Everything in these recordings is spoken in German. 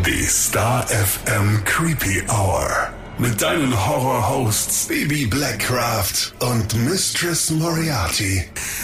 Die Star FM Creepy Hour. Mit deinen Horror-Hosts Baby Blackcraft und Mistress Moriarty.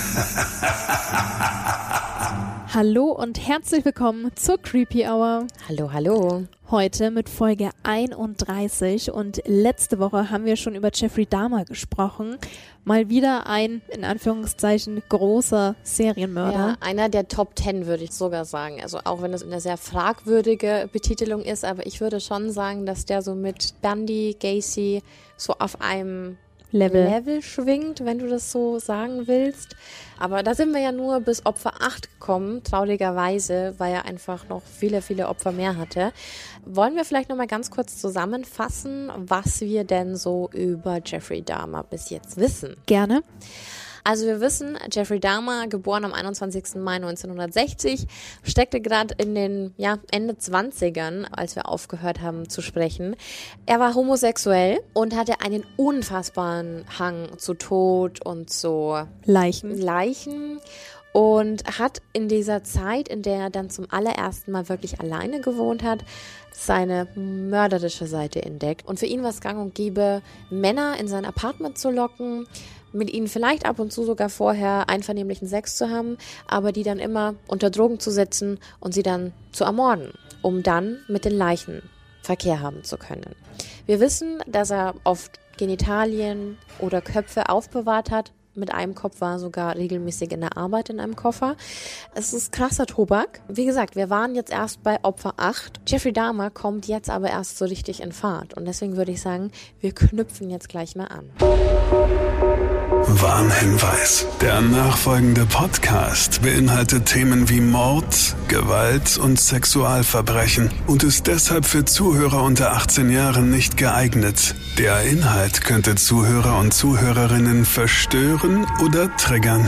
Hallo und herzlich willkommen zur Creepy Hour. Hallo, hallo. Heute mit Folge 31 und letzte Woche haben wir schon über Jeffrey Dahmer gesprochen. Mal wieder ein, in Anführungszeichen, großer Serienmörder. Ja, einer der Top 10 würde ich sogar sagen. Also auch wenn das eine sehr fragwürdige Betitelung ist, aber ich würde schon sagen, dass der so mit Bundy, Gacy so auf einem Level schwingt, wenn du das so sagen willst. Aber da sind wir ja nur bis Opfer 8 gekommen, traurigerweise, weil er einfach noch viele, viele Opfer mehr hatte. Wollen wir vielleicht nochmal ganz kurz zusammenfassen, was wir denn so über Jeffrey Dahmer bis jetzt wissen? Gerne. Also wir wissen, Jeffrey Dahmer, geboren am 21. Mai 1960, steckte gerade in den Ende 20ern, als wir aufgehört haben zu sprechen. Er war homosexuell und hatte einen unfassbaren Hang zu Tod und zu Leichen. Und hat in dieser Zeit, in der er dann zum allerersten Mal wirklich alleine gewohnt hat, seine mörderische Seite entdeckt. Und für ihn war es gang und gäbe, Männer in sein Apartment zu locken, mit ihnen vielleicht ab und zu sogar vorher einvernehmlichen Sex zu haben, aber die dann immer unter Drogen zu setzen und sie dann zu ermorden, um dann mit den Leichen Verkehr haben zu können. Wir wissen, dass er oft Genitalien oder Köpfe aufbewahrt hat. Mit einem Kopf war sogar regelmäßig in der Arbeit in einem Koffer. Es ist krasser Tobak. Wie gesagt, wir waren jetzt erst bei Opfer 8. Jeffrey Dahmer kommt jetzt aber erst so richtig in Fahrt. Und deswegen würde ich sagen, wir knüpfen jetzt gleich mal an. Warnhinweis. Der nachfolgende Podcast beinhaltet Themen wie Mord, Gewalt und Sexualverbrechen und ist deshalb für Zuhörer unter 18 Jahren nicht geeignet. Der Inhalt könnte Zuhörer und Zuhörerinnen verstören oder triggern.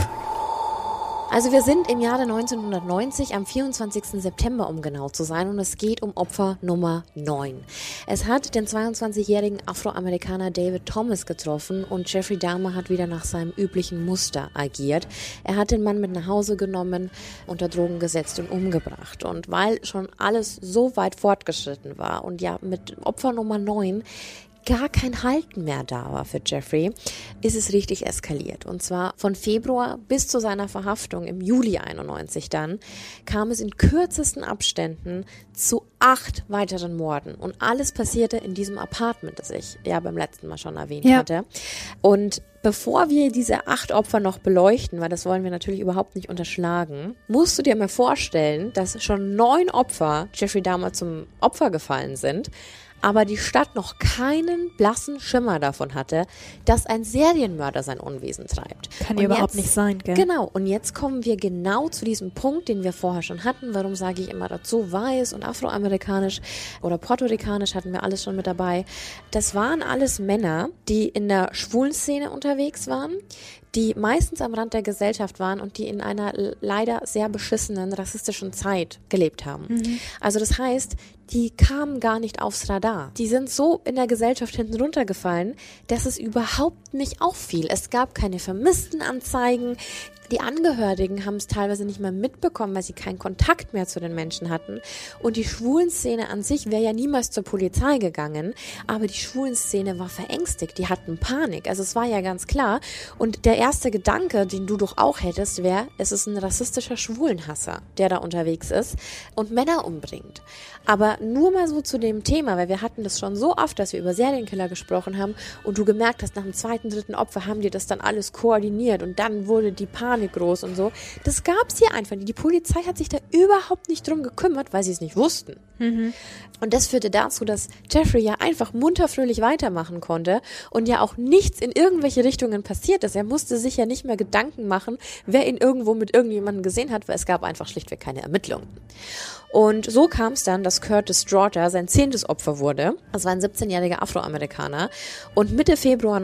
Also wir sind im Jahre 1990 am 24. September, um genau zu sein, und es geht um Opfer Nummer 9. Es hat den 22-jährigen Afroamerikaner David Thomas getroffen und Jeffrey Dahmer hat wieder nach seinem üblichen Muster agiert. Er hat den Mann mit nach Hause genommen, unter Drogen gesetzt und umgebracht. Und weil schon alles so weit fortgeschritten war und ja mit Opfer Nummer 9 gar kein Halten mehr da war für Jeffrey, ist es richtig eskaliert. Und zwar von Februar bis zu seiner Verhaftung im Juli 91 dann, kam es in kürzesten Abständen zu 8 weiteren Morden. Und alles passierte in diesem Apartment, das ich ja beim letzten Mal schon erwähnt hatte. Und bevor wir diese 8 Opfer noch beleuchten, weil das wollen wir natürlich überhaupt nicht unterschlagen, musst du dir mal vorstellen, dass schon 9 Opfer Jeffrey Dahmer zum Opfer gefallen sind, aber die Stadt noch keinen blassen Schimmer davon hatte, dass ein Serienmörder sein Unwesen treibt. Kann ja überhaupt nicht sein, gell? Genau, und jetzt kommen wir genau zu diesem Punkt, den wir vorher schon hatten. Warum sage ich immer dazu, weiß und afroamerikanisch oder puerto-ricanisch hatten wir alles schon mit dabei. Das waren alles Männer, die in der schwulen Szene unterwegs waren, die meistens am Rand der Gesellschaft waren und die in einer leider sehr beschissenen, rassistischen Zeit gelebt haben. Mhm. Also das heißt, die kamen gar nicht aufs Radar. Die sind so in der Gesellschaft hinten runtergefallen, dass es überhaupt nicht auffiel. Es gab keine Vermisstenanzeigen. Die Angehörigen haben es teilweise nicht mehr mitbekommen, weil sie keinen Kontakt mehr zu den Menschen hatten. Und die Schwulenszene an sich wäre ja niemals zur Polizei gegangen, aber die Schwulenszene war verängstigt, die hatten Panik. Also es war ja ganz klar. Und der erste Gedanke, den du doch auch hättest, wäre, es ist ein rassistischer Schwulenhasser, der da unterwegs ist und Männer umbringt. Aber nur mal so zu dem Thema, weil wir hatten das schon so oft, dass wir über Serienkiller gesprochen haben und du gemerkt hast, nach dem 2., 3. Opfer haben die das dann alles koordiniert und dann wurde die Panik groß und so. Das gab's hier einfach nicht. Die Polizei hat sich da überhaupt nicht drum gekümmert, weil sie es nicht wussten. Mhm. Und das führte dazu, dass Jeffrey ja einfach munterfröhlich weitermachen konnte und ja auch nichts in irgendwelche Richtungen passiert ist. Er musste sich ja nicht mehr Gedanken machen, wer ihn irgendwo mit irgendjemandem gesehen hat, weil es gab einfach schlichtweg keine Ermittlungen. Und so kam es dann, dass Curtis Straughter sein 10. Opfer wurde. Das war ein 17-jähriger Afroamerikaner. Und Mitte Februar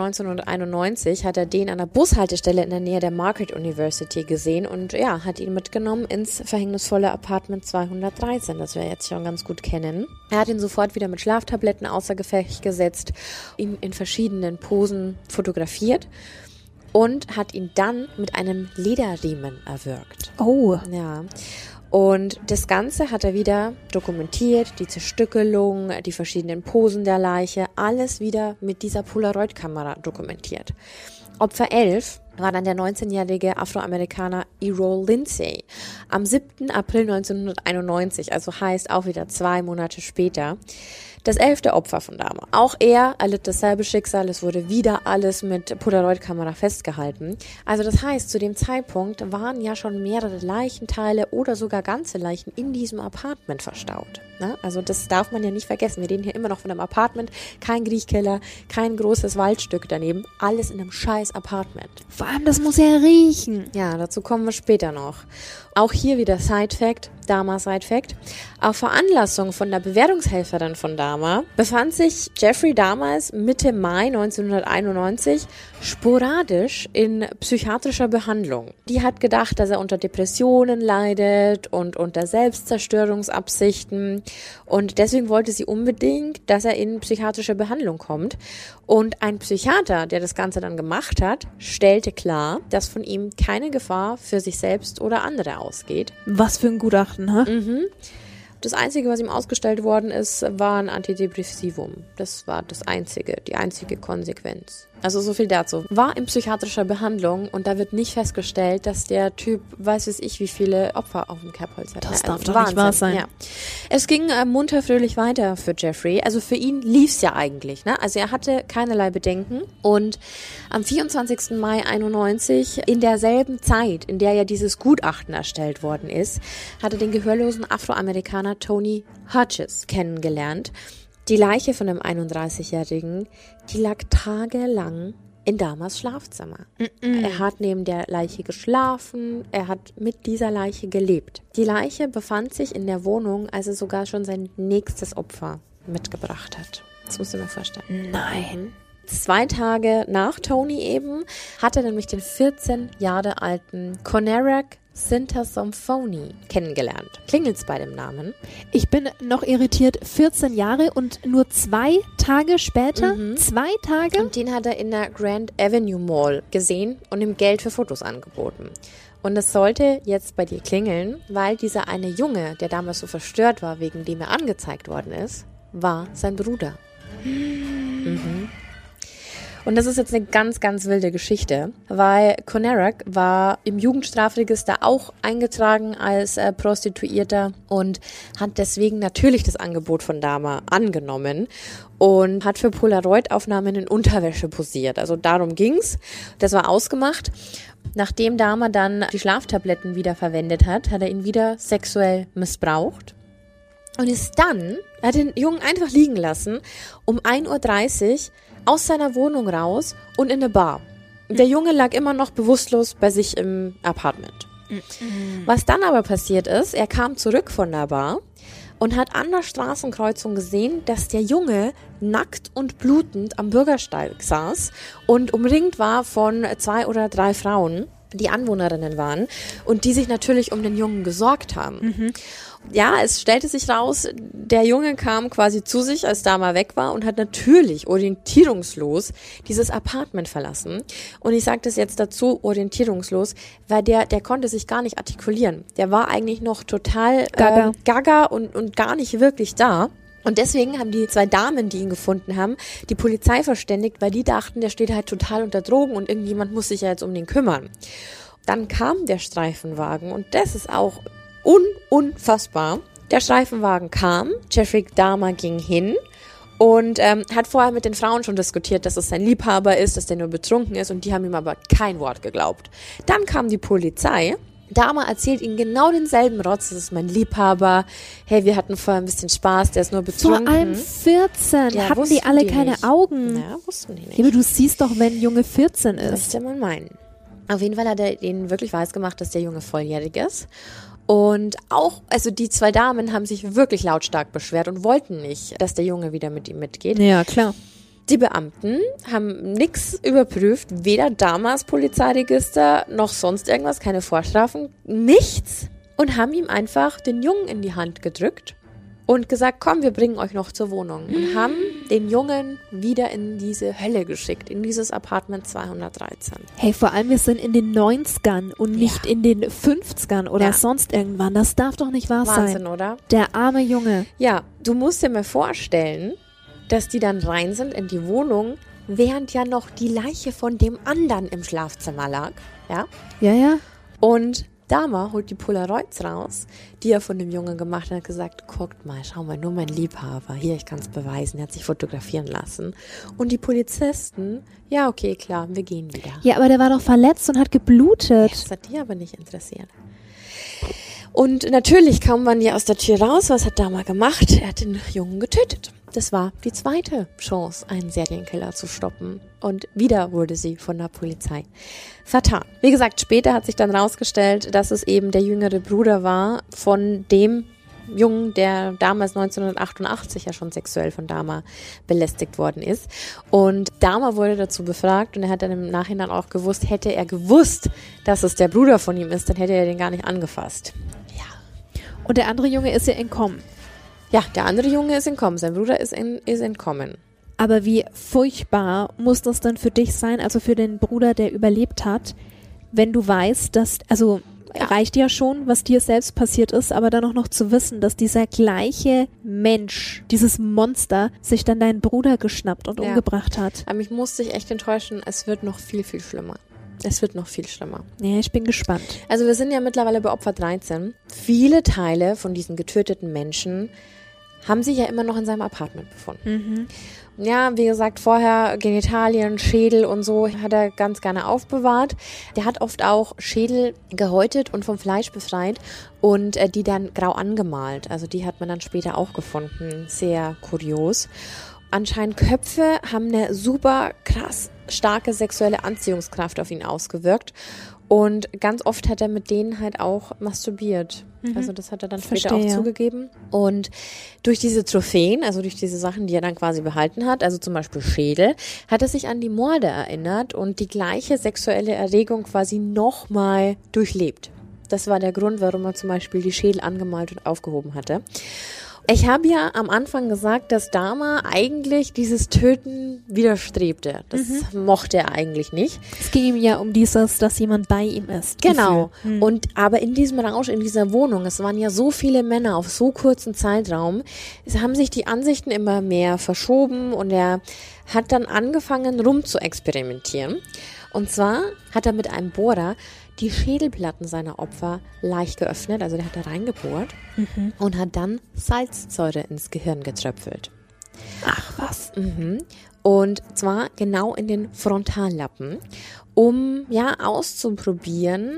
1991 hat er den an der Bushaltestelle in der Nähe der Marquette University gesehen und ja, hat ihn mitgenommen ins verhängnisvolle Apartment 213, das wir jetzt schon ganz gut kennen. Er hat ihn sofort wieder mit Schlaftabletten außer Gefecht gesetzt, ihn in verschiedenen Posen fotografiert und hat ihn dann mit einem Lederriemen erwürgt. Oh. Ja. Und das Ganze hat er wieder dokumentiert, die Zerstückelung, die verschiedenen Posen der Leiche, alles wieder mit dieser Polaroid-Kamera dokumentiert. Opfer 11 war dann der 19-jährige Afroamerikaner Errol Lindsay am 7. April 1991, also heißt auch wieder 2 Monate später. Das 11. Opfer von Dahmer. Auch er erlitt dasselbe Schicksal, es wurde wieder alles mit Polaroid-Kamera festgehalten. Also das heißt, zu dem Zeitpunkt waren ja schon mehrere Leichenteile oder sogar ganze Leichen in diesem Apartment verstaut. Ne? Also das darf man ja nicht vergessen. Wir reden hier immer noch von einem Apartment, kein Griechkeller, kein großes Waldstück daneben, alles in einem scheiß Apartment. Vor allem, das muss ja riechen. Ja, dazu kommen wir später noch. Auch hier wieder Side-Fact, Dahmer Side-Fact. Auf Veranlassung von der Bewährungshelferin von Dahmer befand sich Jeffrey damals Mitte Mai 1991 sporadisch in psychiatrischer Behandlung. Die hat gedacht, dass er unter Depressionen leidet und unter Selbstzerstörungsabsichten und deswegen wollte sie unbedingt, dass er in psychiatrische Behandlung kommt. Und ein Psychiater, der das Ganze dann gemacht hat, stellte klar, dass von ihm keine Gefahr für sich selbst oder andere ausgeht. Was für ein Gutachten, ha? Das Einzige, was ihm ausgestellt worden ist, war ein Antidepressivum. Das war die einzige Konsequenz. Also so viel dazu. War in psychiatrischer Behandlung und da wird nicht festgestellt, dass der Typ, weiß ich wie viele Opfer auf dem Kerbholz hat. Das darf doch nicht wahr sein. Ja. Es ging munter fröhlich weiter für Jeffrey. Also für ihn lief's ja eigentlich. Ne? Also er hatte keinerlei Bedenken und am 24. Mai 91, in derselben Zeit, in der ja dieses Gutachten erstellt worden ist, hatte den gehörlosen Afroamerikaner Tony Hodges kennengelernt. Die Leiche von dem 31-Jährigen, die lag tagelang in Dahmers Schlafzimmer. Er hat neben der Leiche geschlafen, er hat mit dieser Leiche gelebt. Die Leiche befand sich in der Wohnung, als er sogar schon sein nächstes Opfer mitgebracht hat. Das musst du mir vorstellen. Nein. 2 Tage nach Tony eben hat er nämlich den 14 Jahre alten Conerak Sintasomphony kennengelernt. Klingelt's bei dem Namen? Ich bin noch irritiert. 14 Jahre und nur 2 Tage später? 2 Tage? Und den hat er in der Grand Avenue Mall gesehen und ihm Geld für Fotos angeboten. Und es sollte jetzt bei dir klingeln, weil dieser eine Junge, der damals so verstört war, wegen dem er angezeigt worden ist, war sein Bruder. Und das ist jetzt eine ganz, ganz wilde Geschichte, weil Conerak war im Jugendstrafregister auch eingetragen als Prostituierter und hat deswegen natürlich das Angebot von Dahmer angenommen und hat für Polaroid-Aufnahmen in Unterwäsche posiert. Also darum ging's. Das war ausgemacht. Nachdem Dahmer dann die Schlaftabletten wieder verwendet hat, hat er ihn wieder sexuell missbraucht. Und er hat den Jungen einfach liegen lassen, um 1:30 Uhr aus seiner Wohnung raus und in eine Bar. Der Junge lag immer noch bewusstlos bei sich im Apartment. Was dann aber passiert ist, er kam zurück von der Bar und hat an der Straßenkreuzung gesehen, dass der Junge nackt und blutend am Bürgersteig saß und umringt war von 2 oder 3 Frauen, die Anwohnerinnen waren und die sich natürlich um den Jungen gesorgt haben. Ja, es stellte sich raus, der Junge kam quasi zu sich, als Dahmer weg war und hat natürlich orientierungslos dieses Apartment verlassen. Und ich sage das jetzt dazu, orientierungslos, weil der konnte sich gar nicht artikulieren. Der war eigentlich noch total gaga und gar nicht wirklich da. Und deswegen haben die 2 Damen, die ihn gefunden haben, die Polizei verständigt, weil die dachten, der steht halt total unter Drogen und irgendjemand muss sich ja jetzt um den kümmern. Dann kam der Streifenwagen und das ist auch unfassbar. Der Streifenwagen kam, Jeffrey Dahmer ging hin und hat vorher mit den Frauen schon diskutiert, dass es sein Liebhaber ist, dass der nur betrunken ist und die haben ihm aber kein Wort geglaubt. Dann kam die Polizei. Dahmer erzählt ihnen genau denselben Rotz, das ist mein Liebhaber, hey, wir hatten vorher ein bisschen Spaß, der ist nur betrunken. Vor allem 14, Ja, hatten die alle keine nicht. Augen. Ja, wussten die nicht. Ja, aber du siehst doch, wenn ein Junge 14 Das ist. ist ja mal meinen. Auf jeden Fall hat er ihnen wirklich weisgemacht, dass der Junge volljährig ist. Und auch, also die 2 Damen haben sich wirklich lautstark beschwert und wollten nicht, dass der Junge wieder mit ihm mitgeht. Ja, klar. Die Beamten haben nichts überprüft, weder Dahmers Polizeiregister noch sonst irgendwas, keine Vorstrafen, nichts. Und haben ihm einfach den Jungen in die Hand gedrückt und gesagt, komm, wir bringen euch noch zur Wohnung. Und haben den Jungen wieder in diese Hölle geschickt, in dieses Apartment 213. Hey, vor allem wir sind in den 90ern und nicht in den 50ern oder sonst irgendwann. Das darf doch nicht wahr sein. Wahnsinn, oder? Der arme Junge. Ja, du musst dir mal vorstellen, dass die dann rein sind in die Wohnung, während ja noch die Leiche von dem anderen im Schlafzimmer lag. Ja? Ja. Und Dahmer holt die Polaroids raus, die er von dem Jungen gemacht hat, und hat gesagt, guckt mal, schau mal, nur mein Liebhaber, hier, ich kann es beweisen, er hat sich fotografieren lassen. Und die Polizisten, ja, okay, klar, wir gehen wieder. Ja, aber der war doch verletzt und hat geblutet. Das hat die aber nicht interessiert. Und natürlich kam man ja aus der Tür raus, was hat Dahmer gemacht? Er hat den Jungen getötet. Das war die zweite Chance, einen Serienkiller zu stoppen. Und wieder wurde sie von der Polizei vertan. Wie gesagt, später hat sich dann rausgestellt, dass es eben der jüngere Bruder war von dem Jungen, der damals 1988 ja schon sexuell von Dahmer belästigt worden ist. Und Dahmer wurde dazu befragt und er hat dann im Nachhinein auch gewusst, hätte er gewusst, dass es der Bruder von ihm ist, dann hätte er den gar nicht angefasst. Ja. Und der andere Junge ist ja entkommen. Ja, der andere Junge ist entkommen, sein Bruder ist entkommen. Aber wie furchtbar muss das dann für dich sein, also für den Bruder, der überlebt hat, wenn du weißt, dass, also reicht ja schon, was dir selbst passiert ist, aber dann auch noch zu wissen, dass dieser gleiche Mensch, dieses Monster, sich dann deinen Bruder geschnappt und umgebracht hat. Aber mich musste ich echt enttäuschen, es wird noch viel, viel schlimmer. Es wird noch viel schlimmer. Ja, ich bin gespannt. Also wir sind ja mittlerweile bei Opfer 13. Viele Teile von diesen getöteten Menschen haben sich ja immer noch in seinem Apartment befunden. Ja, wie gesagt, vorher Genitalien, Schädel und so hat er ganz gerne aufbewahrt. Der hat oft auch Schädel gehäutet und vom Fleisch befreit und die dann grau angemalt. Also die hat man dann später auch gefunden. Sehr kurios. Anscheinend Köpfe haben eine super krass starke sexuelle Anziehungskraft auf ihn ausgewirkt. Und ganz oft hat er mit denen halt auch masturbiert. Also das hat er dann später auch zugegeben. Und durch diese Trophäen, also durch diese Sachen, die er dann quasi behalten hat, also zum Beispiel Schädel, hat er sich an die Morde erinnert und die gleiche sexuelle Erregung quasi nochmal durchlebt. Das war der Grund, warum er zum Beispiel die Schädel angemalt und aufgehoben hatte. Ich habe ja am Anfang gesagt, dass Dahmer eigentlich dieses Töten widerstrebte. Das mochte er eigentlich nicht. Es ging ihm ja um dieses, dass jemand bei ihm ist. Genau. Und aber in diesem Rausch, in dieser Wohnung, es waren ja so viele Männer auf so kurzen Zeitraum, es haben sich die Ansichten immer mehr verschoben und er hat dann angefangen, rum zu experimentieren. Und zwar hat er mit einem Bohrer die Schädelplatten seiner Opfer leicht geöffnet, also der hat da reingebohrt und hat dann Salzsäure ins Gehirn getröpfelt. Ach was. Und zwar genau in den Frontallappen, um ja auszuprobieren,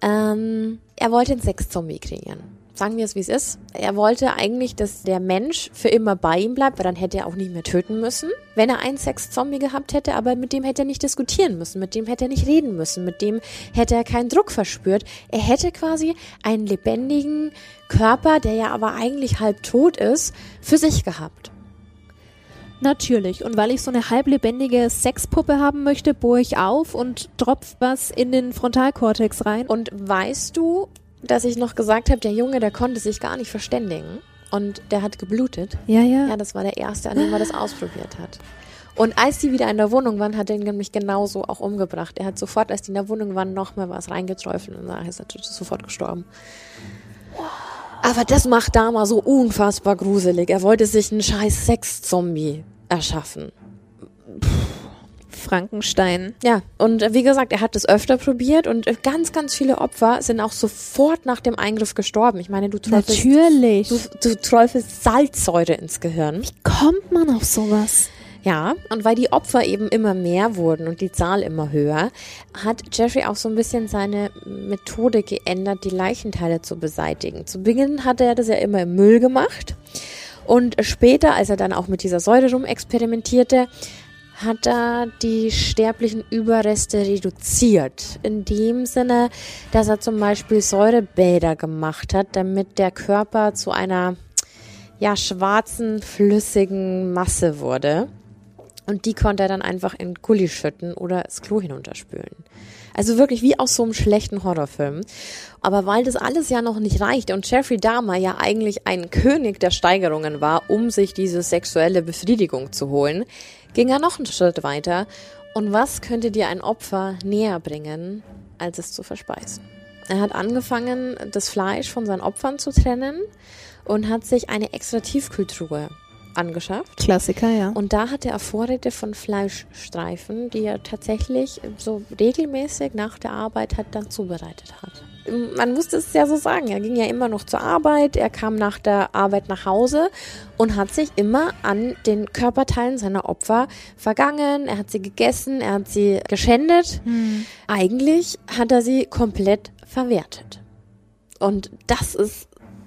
er wollte einen Sexzombie kreieren. Sagen wir es, wie es ist. Er wollte eigentlich, dass der Mensch für immer bei ihm bleibt, weil dann hätte er auch nicht mehr töten müssen, wenn er einen Sexzombie gehabt hätte, aber mit dem hätte er nicht diskutieren müssen, mit dem hätte er nicht reden müssen, mit dem hätte er keinen Druck verspürt. Er hätte quasi einen lebendigen Körper, der ja aber eigentlich halb tot ist, für sich gehabt. Natürlich. Und weil ich so eine halblebendige Sexpuppe haben möchte, bohre ich auf und tropf was in den Frontalkortex rein. Und weißt du, dass ich noch gesagt habe, der Junge, der konnte sich gar nicht verständigen und der hat geblutet. Ja. Ja, das war der Erste, an dem er das ausprobiert hat. Und als die wieder in der Wohnung waren, hat er ihn nämlich genauso auch umgebracht. Er hat sofort, als die in der Wohnung waren, noch mal was reingeträufelt und dann ist er sofort gestorben. Aber das macht Dahmer so unfassbar gruselig. Er wollte sich einen scheiß Sex-Zombie erschaffen. Frankenstein. Ja, und wie gesagt, er hat das öfter probiert und ganz, ganz viele Opfer sind auch sofort nach dem Eingriff gestorben. Ich meine, du träufelst Salzsäure ins Gehirn. Wie kommt man auf sowas? Ja, und weil die Opfer eben immer mehr wurden und die Zahl immer höher, hat Jeffrey auch so ein bisschen seine Methode geändert, die Leichenteile zu beseitigen. Zu Beginn hatte er das ja immer im Müll gemacht und später, als er dann auch mit dieser Säure rumexperimentierte, hat er die sterblichen Überreste reduziert. In dem Sinne, dass er zum Beispiel Säurebäder gemacht hat, damit der Körper zu einer schwarzen, flüssigen Masse wurde. Und die konnte er dann einfach in Gully schütten oder das Klo hinunterspülen. Also wirklich wie aus so einem schlechten Horrorfilm. Aber weil das alles ja noch nicht reichte und Jeffrey Dahmer ja eigentlich ein König der Steigerungen war, um sich diese sexuelle Befriedigung zu holen, ging er noch einen Schritt weiter. Und was könnte dir ein Opfer näher bringen, als es zu verspeisen? Er hat angefangen, das Fleisch von seinen Opfern zu trennen und hat sich eine extra Tiefkühltruhe angeschafft. Klassiker, ja. Und da hatte er Vorräte von Fleischstreifen, die er tatsächlich so regelmäßig nach der Arbeit dann zubereitet hat. Man musste es ja so sagen, er ging ja immer noch zur Arbeit, er kam nach der Arbeit nach Hause und hat sich immer an den Körperteilen seiner Opfer vergangen, er hat sie gegessen, er hat sie geschändet. Eigentlich hat er sie komplett verwertet. Und das ist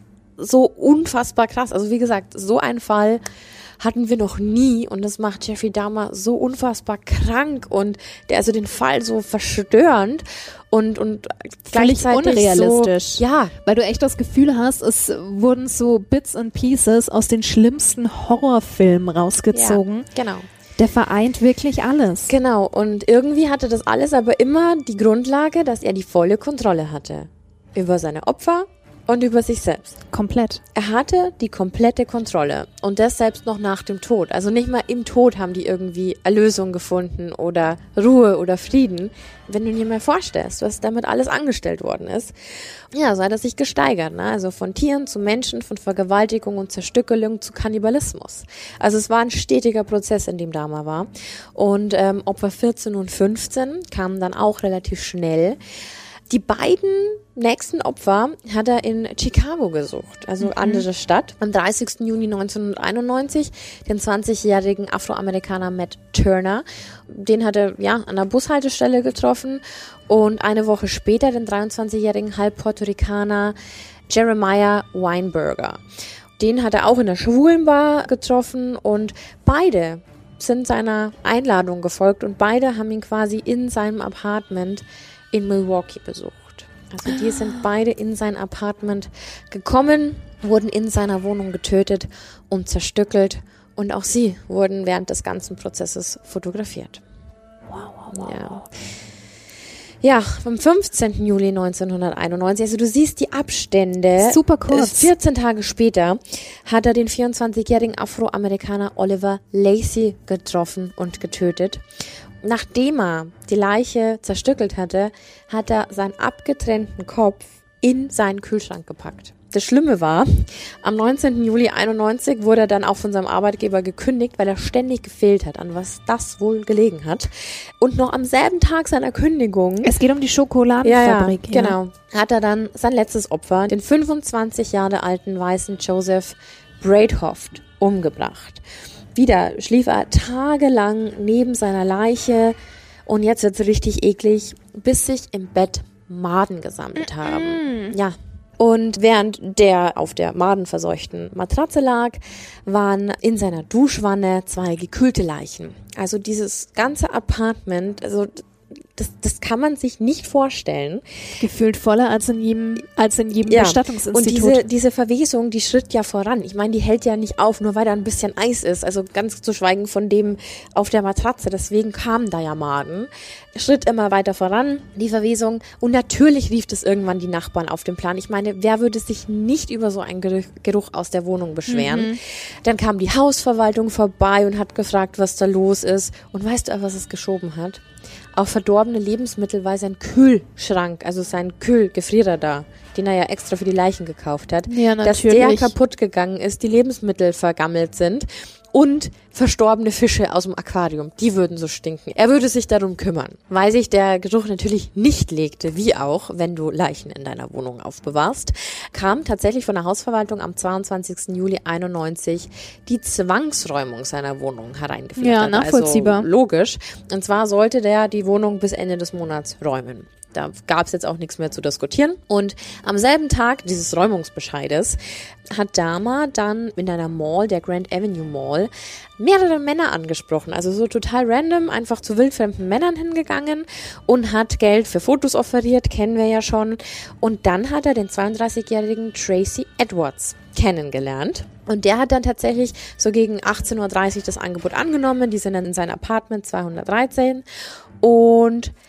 so unfassbar krass. Also wie gesagt, so einen Fall hatten wir noch nie und das macht Jeffrey Dahmer so unfassbar krank und der also den Fall so verstörend und gleichzeitig unrealistisch. So, ja, weil du echt das Gefühl hast, es wurden so Bits and Pieces aus den schlimmsten Horrorfilmen rausgezogen. Ja, genau. Der vereint wirklich alles. Genau, und irgendwie hatte das alles aber immer die Grundlage, dass er die volle Kontrolle hatte über seine Opfer und über sich selbst. Komplett. Er hatte die komplette Kontrolle und das selbst noch nach dem Tod. Also nicht mal im Tod haben die irgendwie Erlösung gefunden oder Ruhe oder Frieden. Wenn du dir mal vorstellst, was damit alles angestellt worden ist. Ja, so hat er sich gesteigert, ne? Also von Tieren zu Menschen, von Vergewaltigung und Zerstückelung zu Kannibalismus. Also es war ein stetiger Prozess, in dem Dahmer war. Und Opfer 14 und 15 kamen dann auch relativ schnell. Die beiden nächsten Opfer hat er in Chicago gesucht, also andere Stadt. Am 30. Juni 1991 den 20-jährigen Afroamerikaner Matt Turner. Den hat er an der Bushaltestelle getroffen. Und eine Woche später den 23-jährigen Halb-Puerto-Ricaner Jeremiah Weinberger. Den hat er auch in der Schwulenbar getroffen und beide sind seiner Einladung gefolgt und beide haben ihn quasi in seinem Apartment in Milwaukee besucht. Also die sind beide in sein Apartment gekommen, wurden in seiner Wohnung getötet und zerstückelt und auch sie wurden während des ganzen Prozesses fotografiert. Wow. Ja, am 15. Juli 1991, also du siehst die Abstände. Super kurz. 14 Tage später hat er den 24-jährigen Afroamerikaner Oliver Lacey getroffen und getötet. Nachdem er die Leiche zerstückelt hatte, hat er seinen abgetrennten Kopf in seinen Kühlschrank gepackt. Das Schlimme war, am 19. Juli 91 wurde er dann auch von seinem Arbeitgeber gekündigt, weil er ständig gefehlt hat, an was das wohl gelegen hat. Und noch am selben Tag seiner Kündigung... Es geht um die Schokoladenfabrik. Ja, genau. Hat er dann sein letztes Opfer, den 25 Jahre alten weißen Joseph Breithoft, umgebracht. Wieder schlief er tagelang neben seiner Leiche und jetzt wird's richtig eklig, bis sich im Bett Maden gesammelt haben. Ja. Und während der auf der madenverseuchten Matratze lag, waren in seiner Duschwanne 2 gekühlte Leichen. Also dieses ganze Apartment, also das kann man sich nicht vorstellen. Gefühlt voller als in jedem Bestattungsinstitut. Und diese Verwesung, die schritt ja voran. Ich meine, die hält ja nicht auf, nur weil da ein bisschen Eis ist. Also ganz zu schweigen von dem auf der Matratze. Deswegen kamen da ja Maden. Schritt immer weiter voran, die Verwesung. Und natürlich rief das irgendwann die Nachbarn auf den Plan. Ich meine, wer würde sich nicht über so einen Geruch aus der Wohnung beschweren? Dann kam die Hausverwaltung vorbei und hat gefragt, was da los ist. Und weißt du, was es geschoben hat? Auf verdorbene Lebensmittel, weil sein Kühlschrank, also sein Kühlgefrierer da, den er ja extra für die Leichen gekauft hat, dass der kaputt gegangen ist, die Lebensmittel vergammelt sind und verstorbene Fische aus dem Aquarium, die würden so stinken. Er würde sich darum kümmern, weil sich der Geruch natürlich nicht legte, wie auch, wenn du Leichen in deiner Wohnung aufbewahrst, kam tatsächlich von der Hausverwaltung am 22. Juli 91 die Zwangsräumung seiner Wohnung hereingeführt. Ja, nachvollziehbar. Also logisch. Und zwar sollte der die Wohnung bis Ende des Monats räumen. Da gab es jetzt auch nichts mehr zu diskutieren. Und am selben Tag dieses Räumungsbescheides hat Dahmer dann in einer Mall, der Grand Avenue Mall, mehrere Männer angesprochen. Also so total random, einfach zu wildfremden Männern hingegangen und hat Geld für Fotos offeriert, kennen wir ja schon. Und dann hat er den 32-jährigen Tracy Edwards kennengelernt. Und der hat dann tatsächlich so gegen 18.30 Uhr das Angebot angenommen. Die sind dann in sein Apartment 213. Und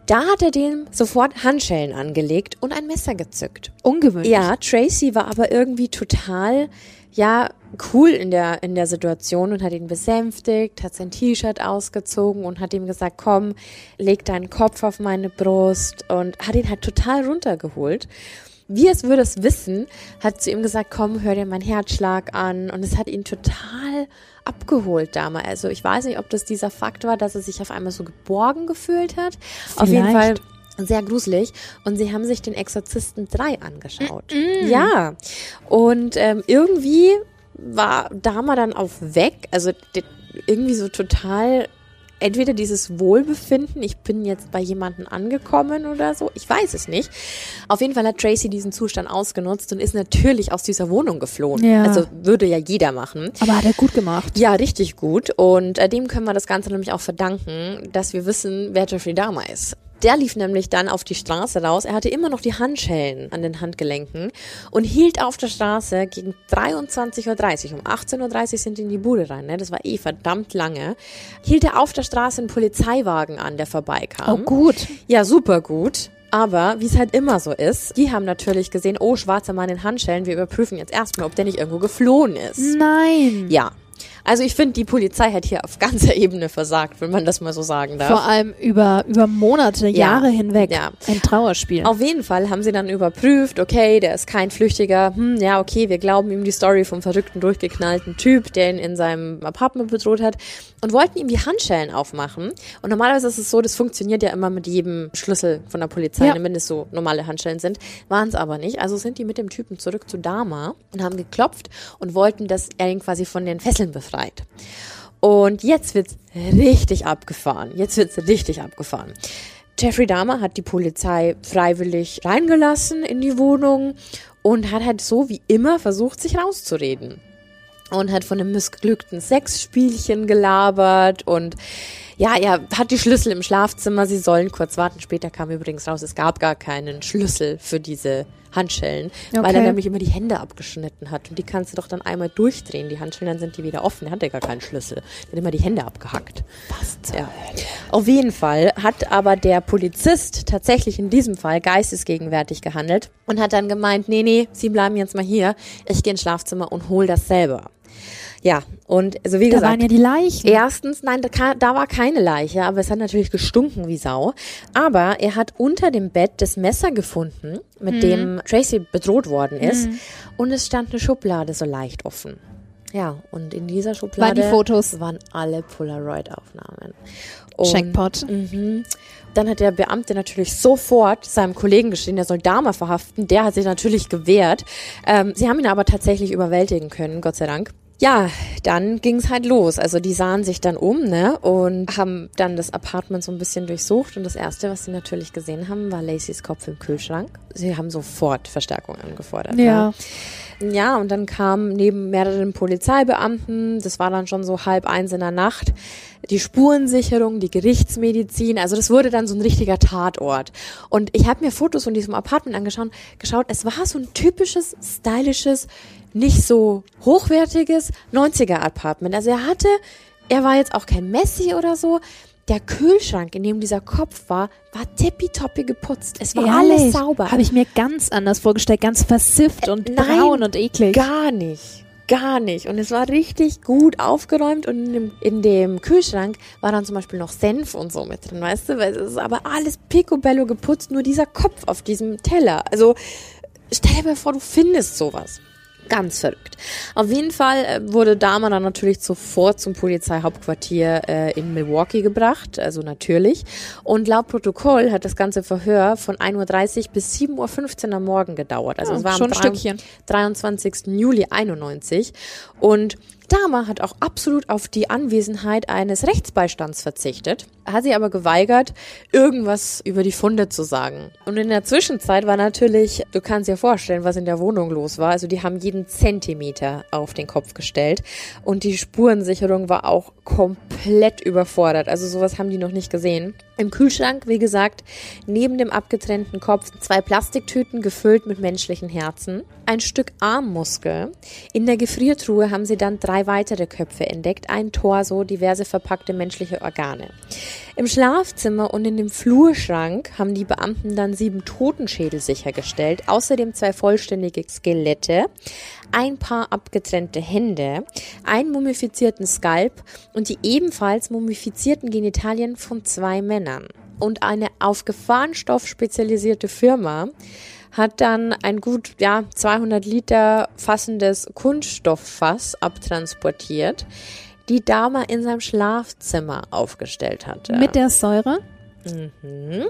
Da hat er dem sofort Handschellen angelegt und ein Messer gezückt. Ungewöhnlich. Ja, Tracy war aber irgendwie total, cool in der Situation und hat ihn besänftigt, hat sein T-Shirt ausgezogen und hat ihm gesagt, komm, leg deinen Kopf auf meine Brust und hat ihn halt total runtergeholt. Wie es würde es wissen, hat zu ihm gesagt, komm, hör dir meinen Herzschlag an und es hat ihn total abgeholt damals. Also ich weiß nicht, ob das dieser Fakt war, dass er sich auf einmal so geborgen gefühlt hat. Vielleicht. Auf jeden Fall sehr gruselig. Und sie haben sich den Exorzisten 3 angeschaut. Ja. Und irgendwie war Dahmer dann auch weg. Also irgendwie so total entweder dieses Wohlbefinden, ich bin jetzt bei jemandem angekommen oder so, ich weiß es nicht. Auf jeden Fall hat Tracy diesen Zustand ausgenutzt und ist natürlich aus dieser Wohnung geflohen. Ja. Also würde ja jeder machen. Aber hat er gut gemacht. Ja, richtig gut. Und dem können wir das Ganze nämlich auch verdanken, dass wir wissen, wer Jeffrey Dahmer ist. Der lief nämlich dann auf die Straße raus. Er hatte immer noch die Handschellen an den Handgelenken und hielt auf der Straße gegen 23.30 Uhr. Um 18.30 Uhr sind die in die Bude rein. Ne? Das war verdammt lange. Hielt er auf der Straße einen Polizeiwagen an, der vorbeikam. Oh, gut. Ja, super gut. Aber wie es halt immer so ist, die haben natürlich gesehen, oh, schwarzer Mann in Handschellen. Wir überprüfen jetzt erstmal, ob der nicht irgendwo geflohen ist. Nein. Ja. Also ich finde, die Polizei hat hier auf ganzer Ebene versagt, wenn man das mal so sagen darf. Vor allem über Monate, Jahre hinweg. Ja. Ein Trauerspiel. Auf jeden Fall haben sie dann überprüft, okay, der ist kein Flüchtiger. Okay, wir glauben ihm die Story vom verrückten, durchgeknallten Typ, der ihn in seinem Apartment bedroht hat und wollten ihm die Handschellen aufmachen. Und normalerweise ist es so, das funktioniert ja immer mit jedem Schlüssel von der Polizei, wenn es so normale Handschellen sind. Waren es aber nicht. Also sind die mit dem Typen zurück zu Dahmer und haben geklopft und wollten, dass er ihn quasi von den Fesseln befreit. Und jetzt wird's richtig abgefahren. Jeffrey Dahmer hat die Polizei freiwillig reingelassen in die Wohnung und hat halt so wie immer versucht, sich rauszureden. Und hat von einem missglückten Sexspielchen gelabert und er hat die Schlüssel im Schlafzimmer, sie sollen kurz warten. Später kam übrigens raus, es gab gar keinen Schlüssel für diese Handschellen, weil er nämlich immer die Hände abgeschnitten hat. Und die kannst du doch dann einmal durchdrehen, die Handschellen, dann sind die wieder offen. Er hatte gar keinen Schlüssel. Er hat immer die Hände abgehackt. Was? Ja. Auf jeden Fall hat aber der Polizist tatsächlich in diesem Fall geistesgegenwärtig gehandelt und hat dann gemeint, nee, Sie bleiben jetzt mal hier. Ich gehe ins Schlafzimmer und hol das selber. Ja, und also wie gesagt. Da waren ja die Leichen. Erstens, nein, da war keine Leiche, aber es hat natürlich gestunken wie Sau. Aber er hat unter dem Bett das Messer gefunden, mit dem Tracy bedroht worden ist. Und es stand eine Schublade so leicht offen. Ja, und in dieser Schublade waren alle Polaroid-Aufnahmen. Checkpot. Dann hat der Beamte natürlich sofort seinem Kollegen geschrien, der soll Dahmer verhaften. Der hat sich natürlich gewehrt. Sie haben ihn aber tatsächlich überwältigen können, Gott sei Dank. Ja, dann ging's halt los. Also die sahen sich dann um, und haben dann das Apartment so ein bisschen durchsucht. Und das Erste, was sie natürlich gesehen haben, war Lacys Kopf im Kühlschrank. Sie haben sofort Verstärkung angefordert. Ja. Ja, und dann kamen neben mehreren Polizeibeamten, das war dann schon so 12:30 in der Nacht, die Spurensicherung, die Gerichtsmedizin, also das wurde dann so ein richtiger Tatort. Und ich habe mir Fotos von diesem Apartment angeschaut, es war so ein typisches, stylisches, nicht so hochwertiges 90er-Apartment. Also er war jetzt auch kein Messi oder so. Der Kühlschrank, in dem dieser Kopf war tippitoppi geputzt. Es war alles sauber. Habe ich mir ganz anders vorgestellt, ganz versifft und braun und eklig. Gar nicht. Und es war richtig gut aufgeräumt und in dem Kühlschrank war dann zum Beispiel noch Senf und so mit drin, weißt du? Weil es ist aber alles picobello geputzt, nur dieser Kopf auf diesem Teller. Also stell dir mal vor, du findest sowas. Ganz verrückt. Auf jeden Fall wurde Dahmer dann natürlich sofort zum Polizeihauptquartier in Milwaukee gebracht, also natürlich. Und laut Protokoll hat das ganze Verhör von 1:30 Uhr bis 7:15 Uhr am Morgen gedauert. Also es war schon am 23. Juli 91. Und Dahmer hat auch absolut auf die Anwesenheit eines Rechtsbeistands verzichtet, hat sie aber geweigert, irgendwas über die Funde zu sagen. Und in der Zwischenzeit war natürlich, du kannst dir vorstellen, was in der Wohnung los war. Also die haben jeden Zentimeter auf den Kopf gestellt und die Spurensicherung war auch komplett überfordert. Also sowas haben die noch nicht gesehen. Im Kühlschrank, wie gesagt, neben dem abgetrennten Kopf 2 Plastiktüten gefüllt mit menschlichen Herzen, ein Stück Armmuskel. In der Gefriertruhe haben sie dann 3 weitere Köpfe entdeckt, ein Torso, diverse verpackte menschliche Organe. Im Schlafzimmer und in dem Flurschrank haben die Beamten dann 7 Totenschädel sichergestellt, außerdem 2 vollständige Skelette, ein paar abgetrennte Hände, einen mumifizierten Skalp und die ebenfalls mumifizierten Genitalien von 2 Männern. Und eine auf Gefahrenstoff spezialisierte Firma hat dann ein gut 200 Liter fassendes Kunststofffass abtransportiert, die Dahmer in seinem Schlafzimmer aufgestellt hatte. Mit der Säure? Mhm.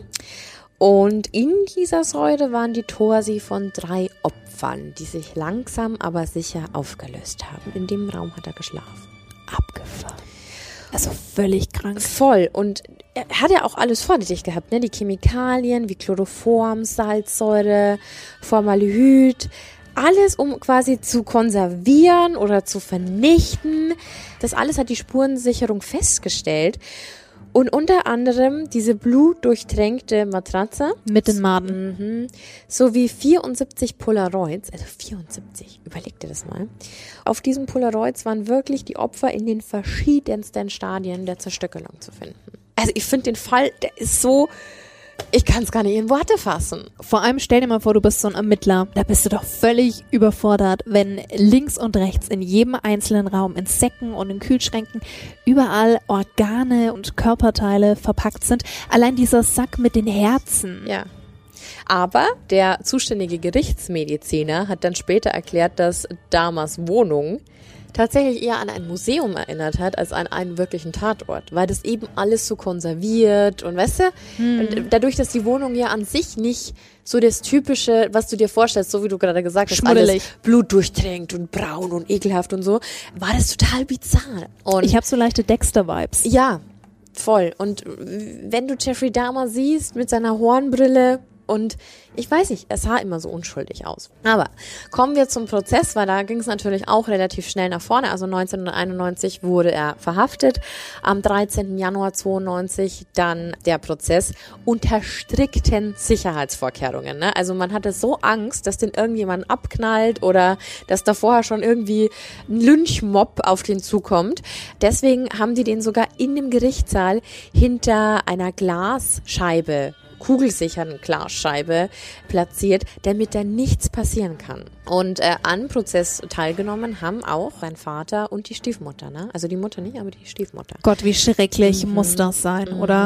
Und in dieser Säure waren die Torsi von 3 Opfern, die sich langsam aber sicher aufgelöst haben. In dem Raum hat er geschlafen. Abgefahren. Also völlig krank. Voll. Und er hat ja auch alles vor sich gehabt, ne? Die Chemikalien wie Chloroform, Salzsäure, Formaldehyd. Alles, um quasi zu konservieren oder zu vernichten. Das alles hat die Spurensicherung festgestellt. Und unter anderem diese blutdurchtränkte Matratze. Mit den Maden. Sowie 74 Polaroids, also 74, überleg dir das mal. Auf diesen Polaroids waren wirklich die Opfer in den verschiedensten Stadien der Zerstückelung zu finden. Also ich finde den Fall, der ist so... Ich kann es gar nicht in Worte fassen. Vor allem stell dir mal vor, du bist so ein Ermittler. Da bist du doch völlig überfordert, wenn links und rechts in jedem einzelnen Raum, in Säcken und in Kühlschränken, überall Organe und Körperteile verpackt sind. Allein dieser Sack mit den Herzen. Ja. Aber der zuständige Gerichtsmediziner hat dann später erklärt, dass Dahmers Wohnung tatsächlich eher an ein Museum erinnert hat, als an einen wirklichen Tatort, weil das eben alles so konserviert und weißt du, und dadurch, dass die Wohnung ja an sich nicht so das Typische, was du dir vorstellst, so wie du gerade gesagt hast, alles blutdurchtränkt und braun und ekelhaft und so, war das total bizarr. Und ich habe so leichte Dexter-Vibes. Ja, voll. Und wenn du Jeffrey Dahmer siehst mit seiner Hornbrille, und ich weiß nicht, es sah immer so unschuldig aus. Aber kommen wir zum Prozess, weil da ging es natürlich auch relativ schnell nach vorne. Also 1991 wurde er verhaftet. Am 13. Januar 92 dann der Prozess unter strikten Sicherheitsvorkehrungen. Ne? Also man hatte so Angst, dass den irgendjemand abknallt oder dass da vorher schon irgendwie ein Lynchmob auf den zukommt. Deswegen haben die den sogar in dem Gerichtssaal hinter einer Glasscheibe, kugelsicherten Glasscheibe platziert, damit da nichts passieren kann. Und an Prozess teilgenommen haben auch sein Vater und die Stiefmutter, ne? Also die Mutter nicht, aber die Stiefmutter. Gott, wie schrecklich muss das sein, oder?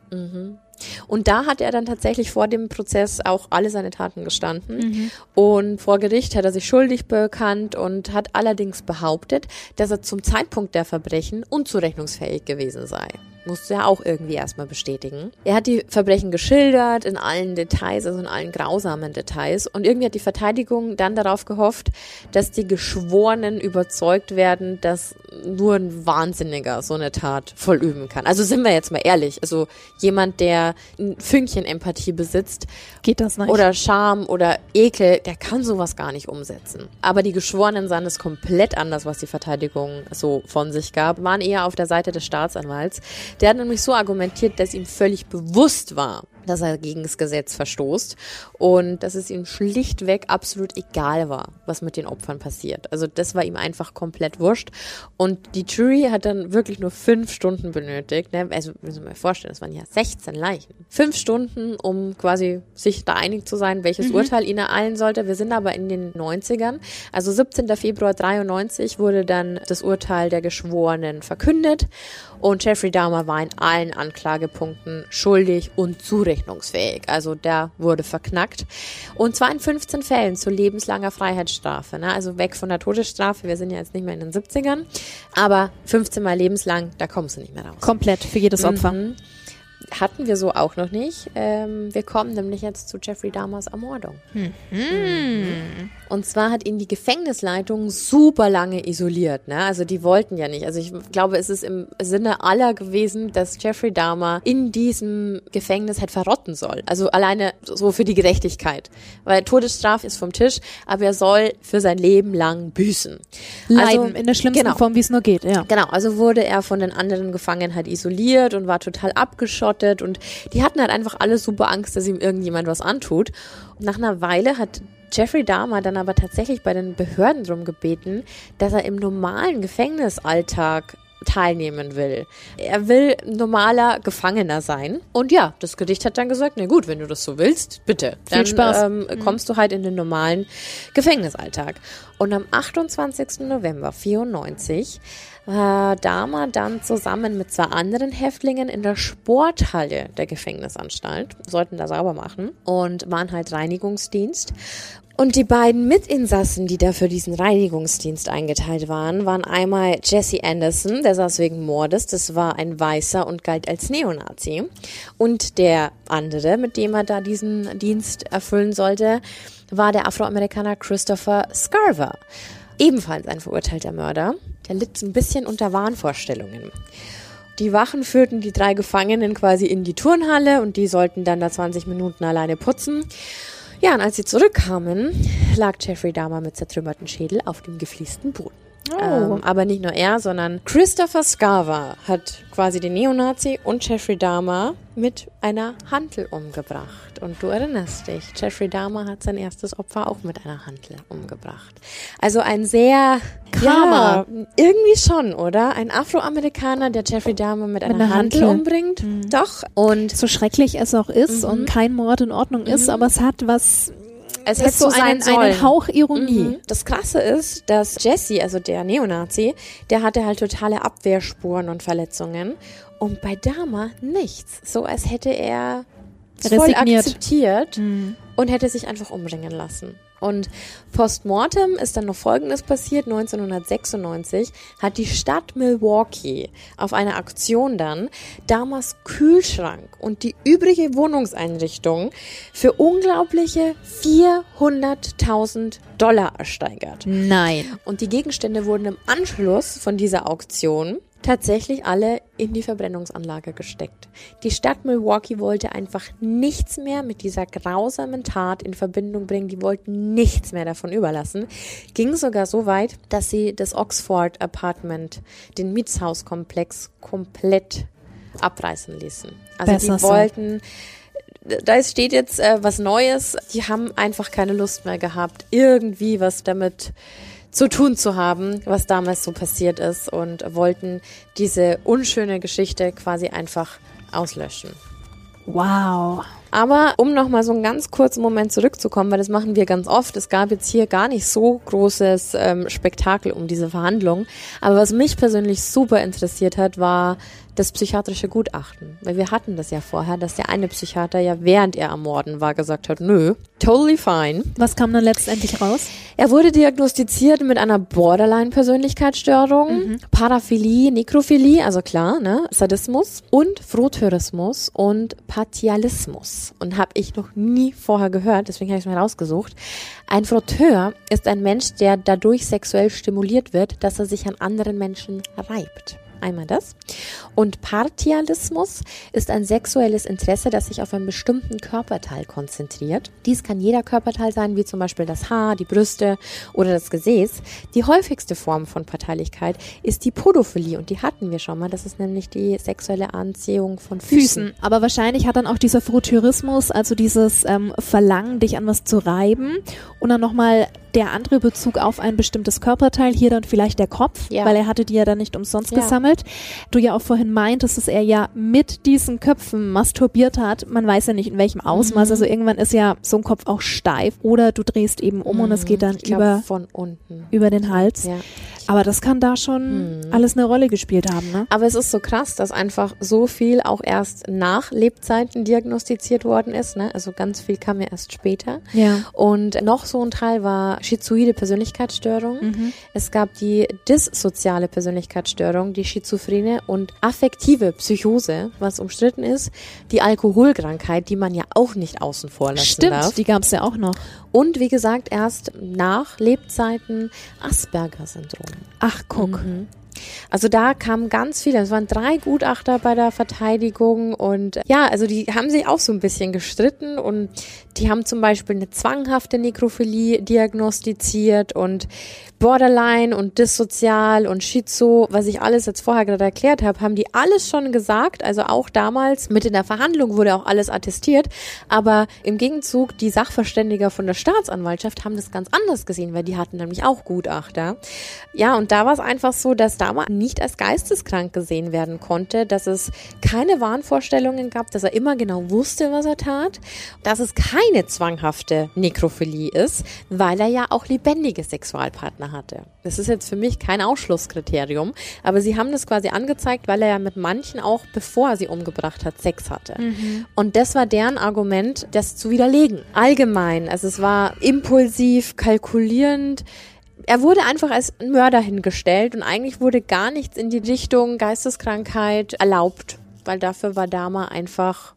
Und da hat er dann tatsächlich vor dem Prozess auch alle seine Taten gestanden. Und vor Gericht hat er sich schuldig bekannt und hat allerdings behauptet, dass er zum Zeitpunkt der Verbrechen unzurechnungsfähig gewesen sei. Musste er auch irgendwie erstmal bestätigen. Er hat die Verbrechen geschildert in allen Details, also in allen grausamen Details. Und irgendwie hat die Verteidigung dann darauf gehofft, dass die Geschworenen überzeugt werden, dass nur ein Wahnsinniger so eine Tat vollüben kann. Also sind wir jetzt mal ehrlich. Also jemand, der ein Fünkchen Empathie besitzt, geht das nicht. Oder Scham oder Ekel, der kann sowas gar nicht umsetzen. Aber die Geschworenen sahen es komplett anders, was die Verteidigung so von sich gab, waren eher auf der Seite des Staatsanwalts. Der hat nämlich so argumentiert, dass ihm völlig bewusst war, dass er gegen das Gesetz verstoßt und dass es ihm schlichtweg absolut egal war, was mit den Opfern passiert. Also das war ihm einfach komplett wurscht. Und die Jury hat dann wirklich nur 5 Stunden benötigt. Ne? Also müssen wir mal vorstellen, das waren ja 16 Leichen. 5 Stunden, um quasi sich da einig zu sein, welches Urteil ihn ereilen sollte. Wir sind aber in den 90ern. Also 17. Februar 93 wurde dann das Urteil der Geschworenen verkündet. Und Jeffrey Dahmer war in allen Anklagepunkten schuldig und zurechnungsfähig. Also der wurde verknackt. Und zwar in 15 Fällen zu lebenslanger Freiheitsstrafe. Ne? Also weg von der Todesstrafe. Wir sind ja jetzt nicht mehr in den 70ern. Aber 15 Mal lebenslang, da kommst du nicht mehr raus. Komplett für jedes Opfer. Hatten wir so auch noch nicht. Wir kommen nämlich jetzt zu Jeffrey Dahmers Ermordung. Und zwar hat ihn die Gefängnisleitung super lange isoliert. Ne? Also die wollten ja nicht. Also ich glaube, es ist im Sinne aller gewesen, dass Jeffrey Dahmer in diesem Gefängnis halt verrotten soll. Also alleine so für die Gerechtigkeit. Weil Todesstrafe ist vom Tisch, aber er soll für sein Leben lang büßen. Leiden, also, in der schlimmsten Form, wie es nur geht. Ja. Genau, also wurde er von den anderen Gefangenen halt isoliert und war total abgeschottet. Und die hatten halt einfach alle super Angst, dass ihm irgendjemand was antut. Und nach einer Weile hat Jeffrey Dahmer dann aber tatsächlich bei den Behörden drum gebeten, dass er im normalen Gefängnisalltag teilnehmen will. Er will normaler Gefangener sein. Und ja, das Gericht hat dann gesagt, na gut, wenn du das so willst, bitte. Dann Viel Spaß. Kommst du halt in den normalen Gefängnisalltag. Und am 28. November 1994 war Dahmer dann zusammen mit 2 anderen Häftlingen in der Sporthalle der Gefängnisanstalt, sollten da sauber machen und waren halt Reinigungsdienst. Und die beiden Mitinsassen, die da für diesen Reinigungsdienst eingeteilt waren, waren einmal Jesse Anderson, der saß wegen Mordes, das war ein Weißer und galt als Neonazi. Und der andere, mit dem er da diesen Dienst erfüllen sollte, war der Afroamerikaner Christopher Scarver. Ebenfalls ein verurteilter Mörder. Der litt ein bisschen unter Wahnvorstellungen. Die Wachen führten die 3 Gefangenen quasi in die Turnhalle und die sollten dann da 20 Minuten alleine putzen. Ja, und als sie zurückkamen, lag Jeffrey Dahmer mit zertrümmerten Schädel auf dem gefliesten Boden. Oh. Aber nicht nur er, sondern Christopher Scarver hat quasi den Neonazi und Jeffrey Dahmer mit einer Hantel umgebracht. Und du erinnerst dich, Jeffrey Dahmer hat sein erstes Opfer auch mit einer Hantel umgebracht. Also ein sehr Karma. Ja, irgendwie schon, oder? Ein Afroamerikaner, der Jeffrey Dahmer mit einer Hantel umbringt. Mhm. Doch. Und So schrecklich es auch ist und kein Mord in Ordnung ist, aber es hat was... es ist so einen Hauch Ironie. Das Krasse ist, dass Jesse, also der Neonazi, der hatte halt totale Abwehrspuren und Verletzungen und bei Dahmer nichts. So als hätte er es voll Resigniert. akzeptiert und hätte sich einfach umbringen lassen. Und postmortem ist dann noch Folgendes passiert. 1996 hat die Stadt Milwaukee auf einer Auktion dann Dahmers Kühlschrank und die übrige Wohnungseinrichtung für unglaubliche $400.000 ersteigert. Nein. Und die Gegenstände wurden im Anschluss von dieser Auktion tatsächlich alle in die Verbrennungsanlage gesteckt. Die Stadt Milwaukee wollte einfach nichts mehr mit dieser grausamen Tat in Verbindung bringen. Die wollten nichts mehr davon überlassen. Ging sogar so weit, dass sie das Oxford Apartment, den Mietshauskomplex, komplett abreißen ließen. Also Besser die wollten... Da steht jetzt was Neues. Die haben einfach keine Lust mehr gehabt, irgendwie was damit zu tun zu haben, was damals so passiert ist und wollten diese unschöne Geschichte quasi einfach auslöschen. Wow. Aber um nochmal so einen ganz kurzen Moment zurückzukommen, weil das machen wir ganz oft, es gab jetzt hier gar nicht so großes Spektakel um diese Verhandlung, aber was mich persönlich super interessiert hat, war das psychiatrische Gutachten. Weil wir hatten das ja vorher, dass der eine Psychiater ja während er am Morden war gesagt hat, nö, totally fine. Was kam dann letztendlich raus? Er wurde diagnostiziert mit einer Borderline-Persönlichkeitsstörung, Paraphilie, Nekrophilie, also klar, ne, Sadismus und Frotteurismus und Partialismus. Und habe ich noch nie vorher gehört, deswegen habe ich es mir rausgesucht. Ein Frotteur ist ein Mensch, der dadurch sexuell stimuliert wird, dass er sich an anderen Menschen reibt. Einmal das. Und Partialismus ist ein sexuelles Interesse, das sich auf einen bestimmten Körperteil konzentriert. Dies kann jeder Körperteil sein, wie zum Beispiel das Haar, die Brüste oder das Gesäß. Die häufigste Form von Parteilichkeit ist die Podophilie und die hatten wir schon mal. Das ist nämlich die sexuelle Anziehung von Füßen. Aber wahrscheinlich hat dann auch dieser Frotteurismus, also dieses Verlangen, dich an was zu reiben und dann nochmal der andere Bezug auf ein bestimmtes Körperteil, hier dann vielleicht der Kopf, weil er hatte die ja dann nicht umsonst gesammelt. Du ja auch vorhin meintest, dass er ja mit diesen Köpfen masturbiert hat. Man weiß ja nicht in welchem Ausmaß, also irgendwann ist ja so ein Kopf auch steif oder du drehst eben um und es geht dann von unten über den Hals. Ja. Aber das kann da schon alles eine Rolle gespielt haben, ne? Aber es ist so krass, dass einfach so viel auch erst nach Lebzeiten diagnostiziert worden ist, ne? Also ganz viel kam ja erst später. Ja. Und noch so ein Teil war schizoide Persönlichkeitsstörung. Es gab die dissoziale Persönlichkeitsstörung, die schizophrene und affektive Psychose, was umstritten ist, die Alkoholkrankheit, die man ja auch nicht außen vor lassen darf. Stimmt, die gab es ja auch noch. Und wie gesagt, erst nach Lebzeiten Asperger-Syndrom. Ach, guck. Also da kamen ganz viele, es waren 3 Gutachter bei der Verteidigung und ja, also die haben sich auch so ein bisschen gestritten und die haben zum Beispiel eine zwanghafte Nekrophilie diagnostiziert und Borderline und dissozial und Schizo, was ich alles jetzt vorher gerade erklärt habe, haben die alles schon gesagt, also auch damals mit in der Verhandlung wurde auch alles attestiert, aber im Gegenzug die Sachverständiger von der Staatsanwaltschaft haben das ganz anders gesehen, weil die hatten nämlich auch Gutachter. Ja, und da war es einfach so, dass damals nicht als geisteskrank gesehen werden konnte, dass es keine Wahnvorstellungen gab, dass er immer genau wusste, was er tat, dass es keine zwanghafte Nekrophilie ist, weil er ja auch lebendige Sexualpartner hatte. Das ist jetzt für mich kein Ausschlusskriterium, aber sie haben das quasi angezeigt, weil er ja mit manchen auch, bevor er sie umgebracht hat, Sex hatte. Und das war deren Argument, das zu widerlegen. Allgemein, also es war impulsiv, kalkulierend. Er wurde einfach als Mörder hingestellt und eigentlich wurde gar nichts in die Richtung Geisteskrankheit erlaubt, weil dafür war Dahmer einfach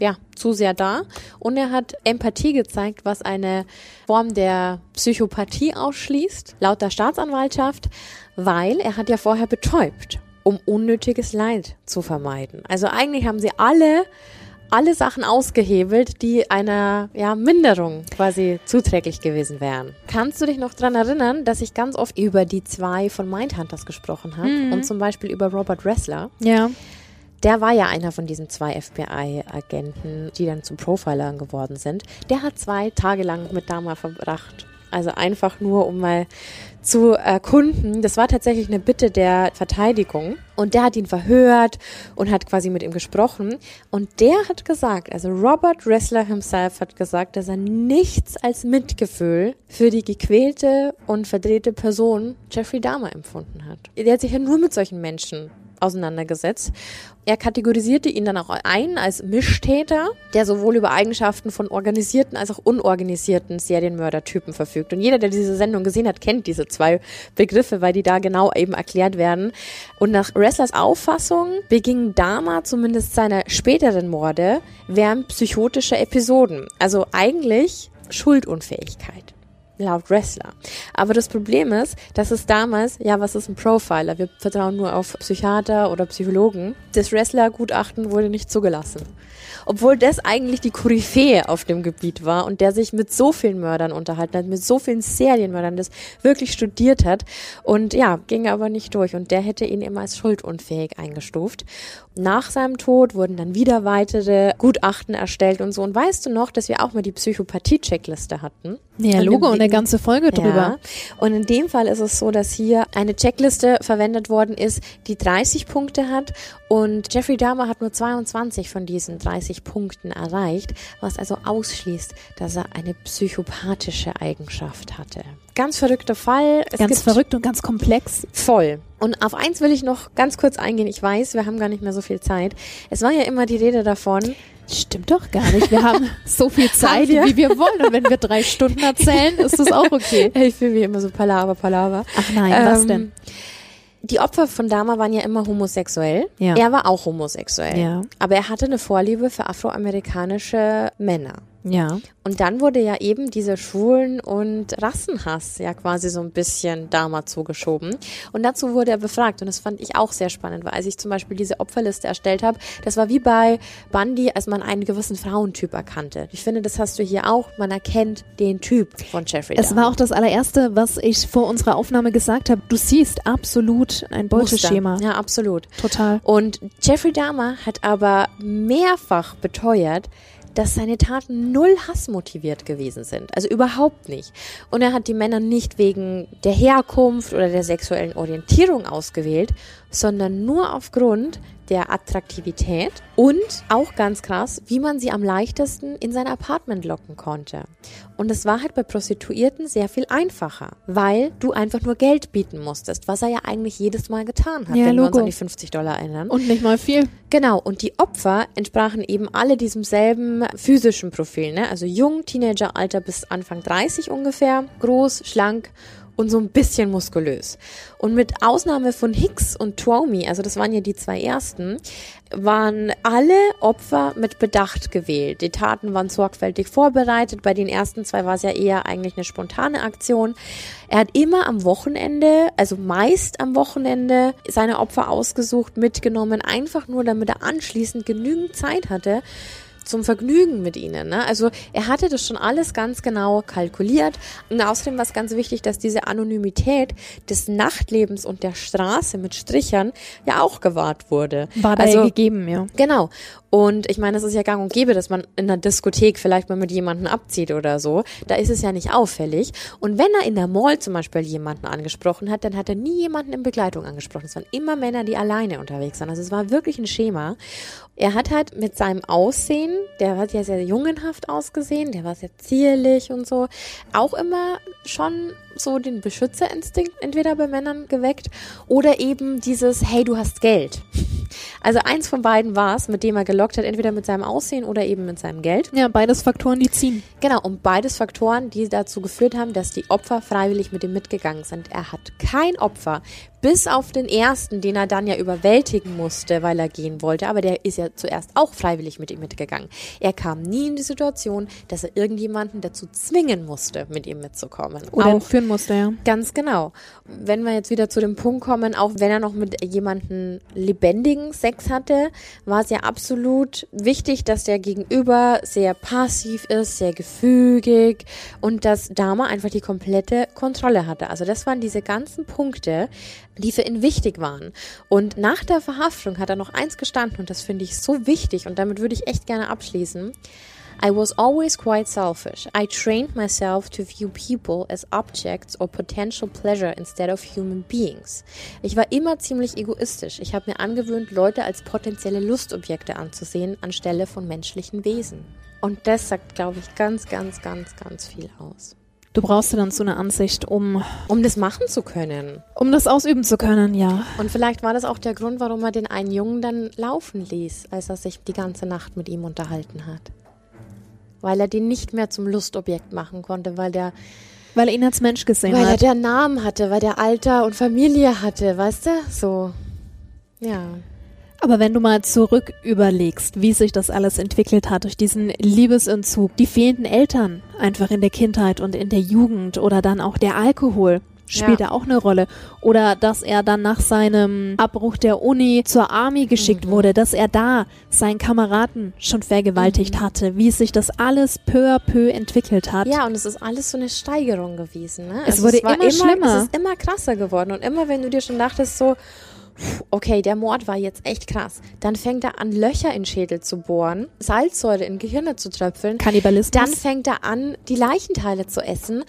zu sehr da. Und er hat Empathie gezeigt, was eine Form der Psychopathie ausschließt, laut der Staatsanwaltschaft, weil er hat ja vorher betäubt, um unnötiges Leid zu vermeiden. Also eigentlich haben sie alle Sachen ausgehebelt, die einer Minderung quasi zuträglich gewesen wären. Kannst du dich noch dran erinnern, dass ich ganz oft über die 2 von Mindhunters gesprochen habe und zum Beispiel über Robert Ressler? Ja. Der war ja einer von diesen 2 FBI-Agenten, die dann zu Profilern geworden sind. Der hat 2 Tage lang mit Dahmer verbracht. Also einfach nur, um mal zu erkunden. Das war tatsächlich eine Bitte der Verteidigung. Und der hat ihn verhört und hat quasi mit ihm gesprochen. Und der hat gesagt, also Robert Ressler himself hat gesagt, dass er nichts als Mitgefühl für die gequälte und verdrehte Person Jeffrey Dahmer empfunden hat. Der hat sich ja nur mit solchen Menschen auseinandergesetzt. Er kategorisierte ihn dann auch ein als Mischtäter, der sowohl über Eigenschaften von organisierten als auch unorganisierten Serienmördertypen verfügt. Und jeder, der diese Sendung gesehen hat, kennt diese 2 Begriffe, weil die da genau eben erklärt werden. Und nach Resslers Auffassung beging Dahmer zumindest seine späteren Morde während psychotischer Episoden. Also eigentlich Schuldunfähigkeit. Laut Ressler. Aber das Problem ist, dass es damals, was ist ein Profiler? Wir vertrauen nur auf Psychiater oder Psychologen. Das Ressler-Gutachten wurde nicht zugelassen. Obwohl das eigentlich die Koryphäe auf dem Gebiet war und der sich mit so vielen Mördern unterhalten hat, mit so vielen Serienmördern, das wirklich studiert hat und ging aber nicht durch und der hätte ihn immer als schuldunfähig eingestuft. Nach seinem Tod wurden dann wieder weitere Gutachten erstellt und so. Und weißt du noch, dass wir auch mal die Psychopathie-Checkliste hatten? Ja, Logo und eine ganze Folge drüber. Ja. Und in dem Fall ist es so, dass hier eine Checkliste verwendet worden ist, die 30 Punkte hat und Jeffrey Dahmer hat nur 22 von diesen 30 Punkten erreicht, was also ausschließt, dass er eine psychopathische Eigenschaft hatte. Ganz verrückter Fall. Ganz verrückt und ganz komplex. Voll. Und auf eins will ich noch ganz kurz eingehen. Ich weiß, wir haben gar nicht mehr so viel Zeit. Es war ja immer die Rede davon. Stimmt doch gar nicht. Wir haben so viel Zeit, wie wir wollen. Und wenn wir 3 Stunden erzählen, ist das auch okay. Ich fühle mich immer so Palaver. Ach nein, was denn? Die Opfer von Dahmer waren ja immer homosexuell. Ja. Er war auch homosexuell. Ja. Aber er hatte eine Vorliebe für afroamerikanische Männer. Ja. Und dann wurde ja eben dieser Schwulen- und Rassenhass ja quasi so ein bisschen Dahmer zugeschoben. Und dazu wurde er befragt. Und das fand ich auch sehr spannend, weil als ich zum Beispiel diese Opferliste erstellt habe, das war wie bei Bundy, als man einen gewissen Frauentyp erkannte. Ich finde, das hast du hier auch. Man erkennt den Typ von Jeffrey Dahmer. Es war auch das allererste, was ich vor unserer Aufnahme gesagt habe. Du siehst absolut ein Beuteschema. Muster. Ja, absolut. Total. Und Jeffrey Dahmer hat aber mehrfach beteuert, dass seine Taten null hassmotiviert gewesen sind. Also überhaupt nicht. Und er hat die Männer nicht wegen der Herkunft oder der sexuellen Orientierung ausgewählt, sondern nur aufgrund der Attraktivität und auch ganz krass, wie man sie am leichtesten in sein Apartment locken konnte. Und es war halt bei Prostituierten sehr viel einfacher, weil du einfach nur Geld bieten musstest, was er ja eigentlich jedes Mal getan hat, wenn wir uns an die $50 erinnern. Und nicht mal viel. Genau, und die Opfer entsprachen eben alle diesem selben physischen Profil, ne? Also jung, Teenageralter bis Anfang 30 ungefähr, groß, schlank und so ein bisschen muskulös. Und mit Ausnahme von Hicks und Twomey, also das waren ja die 2 ersten, waren alle Opfer mit Bedacht gewählt. Die Taten waren sorgfältig vorbereitet. Bei den ersten 2 war es ja eher eigentlich eine spontane Aktion. Er hat immer am Wochenende, also meist am Wochenende, seine Opfer ausgesucht, mitgenommen, einfach nur, damit er anschließend genügend Zeit hatte, zum Vergnügen mit ihnen. Ne? Also er hatte das schon alles ganz genau kalkuliert. Und außerdem war es ganz wichtig, dass diese Anonymität des Nachtlebens und der Straße mit Strichern ja auch gewahrt wurde. War da ja gegeben, ja. Genau. Und ich meine, es ist ja gang und gäbe, dass man in einer Diskothek vielleicht mal mit jemandem abzieht oder so. Da ist es ja nicht auffällig. Und wenn er in der Mall zum Beispiel jemanden angesprochen hat, dann hat er nie jemanden in Begleitung angesprochen. Es waren immer Männer, die alleine unterwegs waren. Also es war wirklich ein Schema. Er hat halt mit seinem Aussehen, der hat ja sehr jungenhaft ausgesehen, der war sehr zierlich und so, auch immer schon so den Beschützerinstinkt entweder bei Männern geweckt oder eben dieses, hey, du hast Geld. Also eins von beiden war es, mit dem er gelockt hat, entweder mit seinem Aussehen oder eben mit seinem Geld. Ja, beides Faktoren, die ziehen. Genau, und beides Faktoren, die dazu geführt haben, dass die Opfer freiwillig mit ihm mitgegangen sind. Er hat kein Opfer, bis auf den ersten, den er dann ja überwältigen musste, weil er gehen wollte, aber der ist ja zuerst auch freiwillig mit ihm mitgegangen. Er kam nie in die Situation, dass er irgendjemanden dazu zwingen musste, mit ihm mitzukommen. Oder auch führen musste, ja. Ganz genau. Wenn wir jetzt wieder zu dem Punkt kommen, auch wenn er noch mit jemandem lebendigen Sex hatte, war es ja absolut wichtig, dass der Gegenüber sehr passiv ist, sehr gefügig und dass Dahmer einfach die komplette Kontrolle hatte. Also das waren diese ganzen Punkte, die für ihn wichtig waren. Und nach der Verhaftung hat er noch eins gestanden und das finde ich so wichtig und damit würde ich echt gerne abschließen. I was always quite selfish. I trained myself to view people as objects or potential pleasure instead of human beings. Ich war immer ziemlich egoistisch. Ich habe mir angewöhnt, Leute als potenzielle Lustobjekte anzusehen, anstelle von menschlichen Wesen. Und das sagt, glaube ich, ganz, ganz, ganz, ganz viel aus. Du brauchst ja dann so eine Ansicht, um das machen zu können. Um das ausüben zu können, ja. Und vielleicht war das auch der Grund, warum er den einen Jungen dann laufen ließ, als er sich die ganze Nacht mit ihm unterhalten hat. Weil er den nicht mehr zum Lustobjekt machen konnte, weil er ihn als Mensch gesehen hat. Weil er der Namen hatte, weil der Alter und Familie hatte, weißt du? So, ja. Aber wenn du mal zurück überlegst, wie sich das alles entwickelt hat durch diesen Liebesentzug, die fehlenden Eltern einfach in der Kindheit und in der Jugend oder dann auch der Alkohol spielt da auch eine Rolle. Oder dass er dann nach seinem Abbruch der Uni zur Army geschickt wurde, dass er da seinen Kameraden schon vergewaltigt hatte, wie sich das alles peu à peu entwickelt hat. Ja, und es ist alles so eine Steigerung gewesen. Ne? Es wurde immer schlimmer. Es ist immer krasser geworden und immer wenn du dir schon dachtest so, okay, der Mord war jetzt echt krass. Dann fängt er an, Löcher in Schädel zu bohren, Salzsäure in Gehirne zu tröpfeln. Kannibalismus. Dann fängt er an, die Leichenteile zu essen.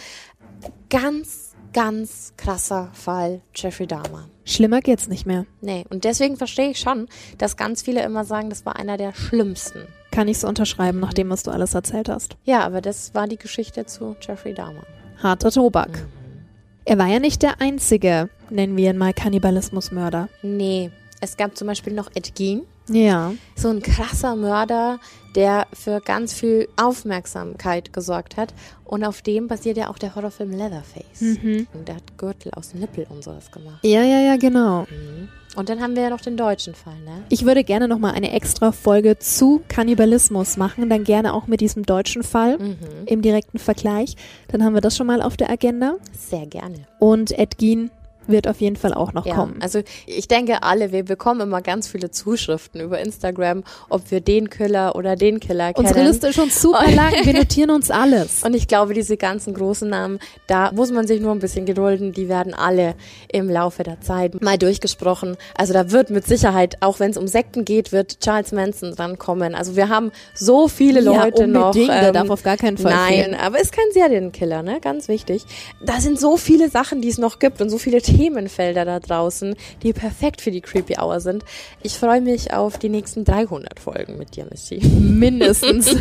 Ganz, ganz krasser Fall Jeffrey Dahmer. Schlimmer geht's nicht mehr. Nee, und deswegen verstehe ich schon, dass ganz viele immer sagen, das war einer der schlimmsten. Kann ich so unterschreiben, nachdem was du alles erzählt hast. Ja, aber das war die Geschichte zu Jeffrey Dahmer. Harter Tobak. Er war ja nicht der einzige, nennen wir ihn mal, Kannibalismusmörder. Nee, es gab zum Beispiel noch Ed Gein. Ja. So ein krasser Mörder, der für ganz viel Aufmerksamkeit gesorgt hat. Und auf dem basiert ja auch der Horrorfilm Leatherface. Und der hat Gürtel aus Nippel und sowas gemacht. Ja, genau. Und dann haben wir ja noch den deutschen Fall, ne? Ich würde gerne nochmal eine extra Folge zu Kannibalismus machen, dann gerne auch mit diesem deutschen Fall im direkten Vergleich. Dann haben wir das schon mal auf der Agenda. Sehr gerne. Und Ed Gein wird auf jeden Fall auch noch kommen. Also ich denke wir bekommen immer ganz viele Zuschriften über Instagram, ob wir den Killer oder den Killer kennen. Unsere Liste ist schon super lang, wir notieren uns alles. Und ich glaube, diese ganzen großen Namen, da muss man sich nur ein bisschen gedulden, die werden alle im Laufe der Zeit mal durchgesprochen. Also da wird mit Sicherheit, auch wenn es um Sekten geht, wird Charles Manson dran kommen. Also wir haben so viele Leute noch. Der darf auf gar keinen Fall fehlen. Nein, aber ist kein Serienkiller, ne? Ganz wichtig. Da sind so viele Sachen, die es noch gibt und so viele Themenfelder da draußen, die perfekt für die Creepy Hour sind. Ich freue mich auf die nächsten 300 Folgen mit dir, Missy. Mindestens.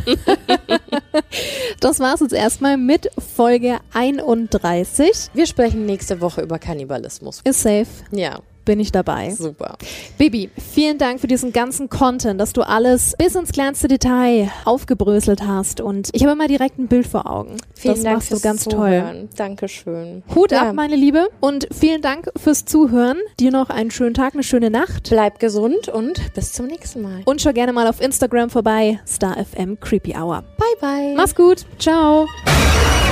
Das war's jetzt erstmal mit Folge 31. Wir sprechen nächste Woche über Kannibalismus. Ist safe. Ja. Bin ich dabei. Super. Baby, vielen Dank für diesen ganzen Content, dass du alles bis ins kleinste Detail aufgebröselt hast und ich habe immer direkt ein Bild vor Augen. Vielen Dank machst du ganz toll. Dankeschön. Hut ab, meine Liebe, und vielen Dank fürs Zuhören. Dir noch einen schönen Tag, eine schöne Nacht. Bleib gesund und bis zum nächsten Mal. Und schau gerne mal auf Instagram vorbei, StarFM Creepy Hour. Bye, bye. Mach's gut. Ciao.